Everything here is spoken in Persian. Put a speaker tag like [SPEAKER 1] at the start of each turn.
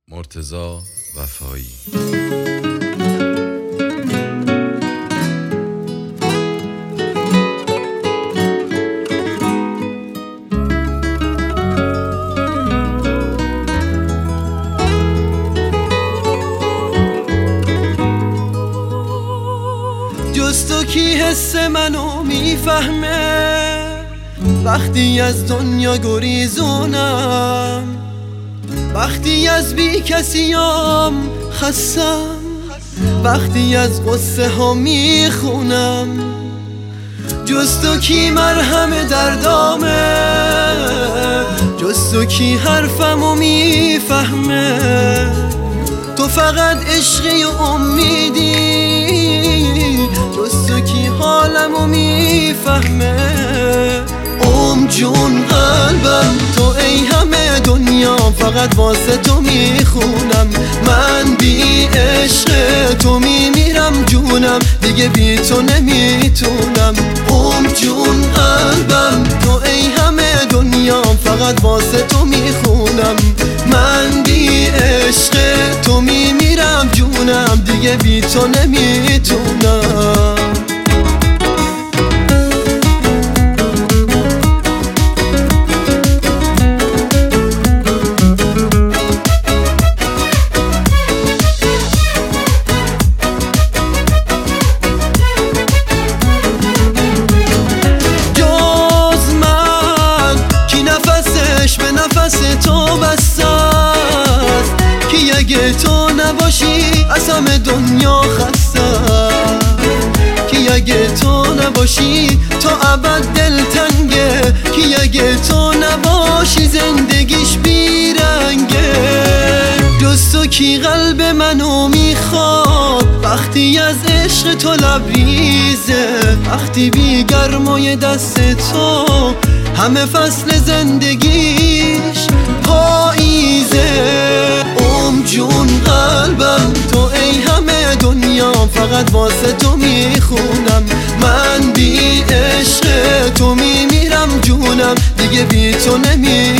[SPEAKER 1] مرتضی وفایی.
[SPEAKER 2] جز تو کی حس منو میفهمه وقتی از دنیا گریزونم، وقتی از بی کسیام خستم، وقتی از قصه ها میخونم. جز تو کی مرهم دردامه، جز تو کی حرفمو میفهمه. تو فقط عشقی و امیدی، جز تو کی حالمو میفهمه. جون قلبم تو ای همه دنیا، فقط واسه تو میخونم. من بی عشق تو میمیرم جونم، دیگه بی تو نمیتونم. جون قلبم تو ای همه دنیا، فقط واسه تو میخونم. من بی عشق تو میمیرم جونم، دیگه بی تو نمیتونم. تو بس است که اگه تو نباشی از همه دنیا خسته، که اگه تو نباشی تا ابد دلتنگه، که اگه تو نباشی زندگیش بیرنگه. جز تو کی قلب منو میخواد وقتی از عشق تو لبریزه، وقتی بی گرمای دست تو همه فصل زندگیش پاییزه. جون قلبم تو ای همه دنیا، فقط واسه تو میخونم. من بی عشق تو میمیرم جونم، دیگه بی تو نمیتونم.